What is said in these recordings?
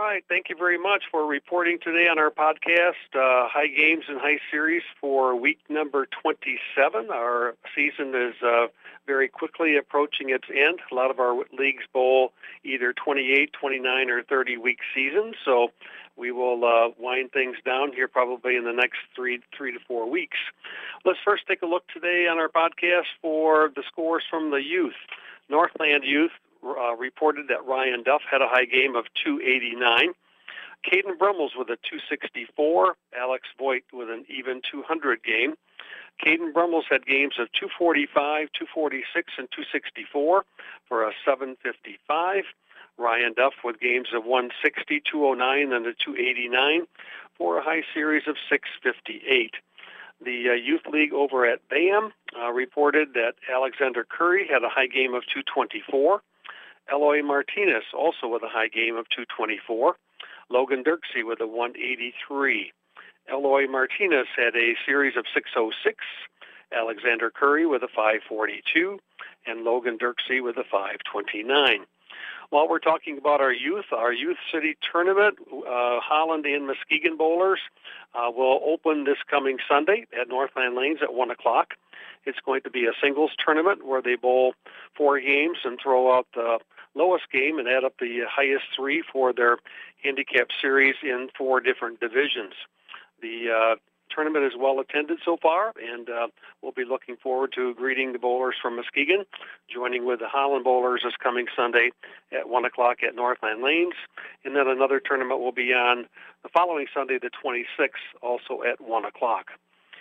right. Thank you very much for reporting today on our podcast, High Games and High Series for week number 27. Our season is very quickly approaching its end. A lot of our leagues bowl either 28, 29, or 30-week seasons, so we will wind things down here probably in the next three to 4 weeks. Let's first take a look today on our podcast for the scores from the youth. Northland Youth reported that Ryan Duff had a high game of 289. Caden Brummels with a 264. Alex Voigt with an even 200 game. Caden Brummels had games of 245, 246, and 264 for a 755. Ryan Duff with games of 160, 209, and a 289 for a high series of 658. The Youth League over at BAM reported that Alexander Curry had a high game of 224. Eloy Martinez also with a high game of 224. Logan Dirksey with a 183. Eloy Martinez had a series of 606. Alexander Curry with a 542. And Logan Dirksey with a 529. While we're talking about our youth city tournament, Holland and Muskegon bowlers will open this coming Sunday at Northland Lanes at 1 o'clock. It's going to be a singles tournament where they bowl 4 games and throw out the lowest game and add up the highest 3 for their handicap series in 4 different divisions. The tournament is well attended so far, and we'll be looking forward to greeting the bowlers from Muskegon, joining with the Holland bowlers this coming Sunday at 1 o'clock at Northland Lanes. And then another tournament will be on the following Sunday, the 26th, also at 1 o'clock.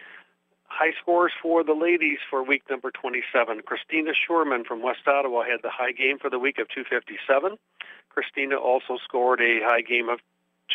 High scores for the ladies for week number 27. Christina Schurman from West Ottawa had the high game for the week of 257. Christina also scored a high game of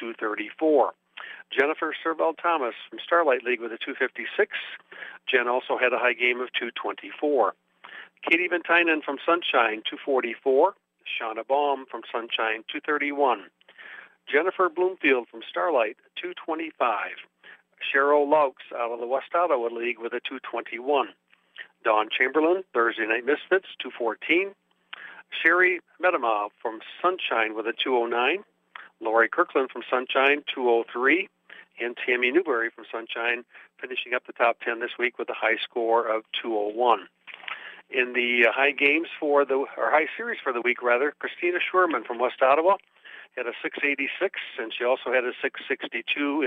234. Jennifer Serval-Thomas from Starlight League with a 256. Jen also had a high game of 224. Katie Ventainen from Sunshine, 244. Shauna Baum from Sunshine, 231. Jennifer Bloomfield from Starlight, 225. Cheryl Laux out of the West Ottawa League with a 221. Dawn Chamberlain, Thursday Night Misfits, 214. Sherry Medema from Sunshine with a 209. Lori Kirkland from Sunshine, 203. And Tammy Newberry from Sunshine finishing up the top 10 this week with a high score of 201. In the high series for the week, Christina Schurman from West Ottawa had a 686, and she also had a 662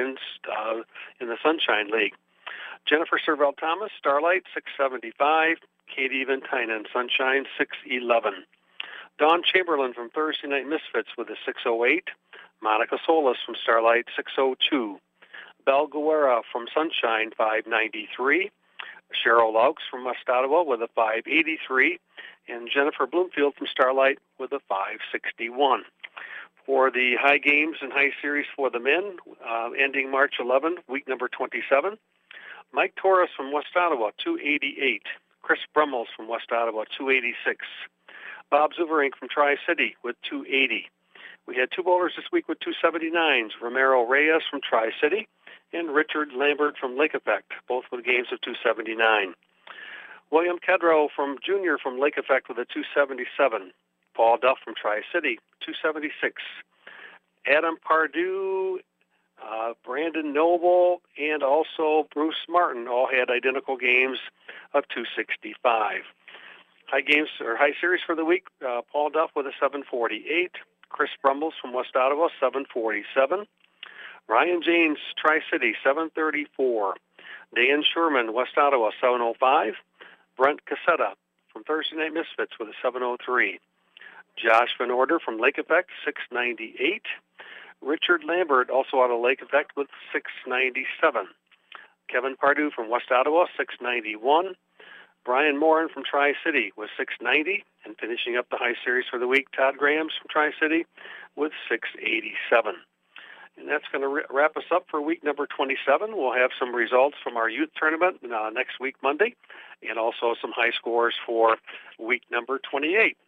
in the Sunshine League. Jennifer Serval-Thomas, Starlight, 675. Katie Ventainen, Sunshine, 611. Dawn Chamberlain from Thursday Night Misfits with a 608. Monica Solis from Starlight, 602. Belle Guerra from Sunshine, 593. Cheryl Laux from West Ottawa with a 583. And Jennifer Bloomfield from Starlight with a 561. For the high games and high series for the men, ending March 11, week number 27, Mike Torres from West Ottawa, 288. Chris Brummels from West Ottawa, 286. Bob Zuverink from Tri-City with 280. We had 2 bowlers this week with 279s, Romero Reyes from Tri-City and Richard Lambert from Lake Effect, both with games of 279. William Kedrow from Junior from Lake Effect with a 277. Paul Duff from Tri-City, 276. Adam Pardue, Brandon Noble, and also Bruce Martin all had identical games of 265. High games or high series for the week, Paul Duff with a 748. Chris Brummels from West Ottawa, 747. Ryan James, Tri-City, 734. Dan Sherman, West Ottawa, 705. Brent Cassetta from Thursday Night Misfits with a 703. Josh Van Order from Lake Effect, 698. Richard Lambert, also out of Lake Effect, with 697. Kevin Pardue from West Ottawa, 691. Brian Morin from Tri-City with 690. And finishing up the high series for the week, Todd Grahams from Tri-City with 687. And that's going to wrap us up for week number 27. We'll have some results from our youth tournament next week, Monday, and also some high scores for week number 28.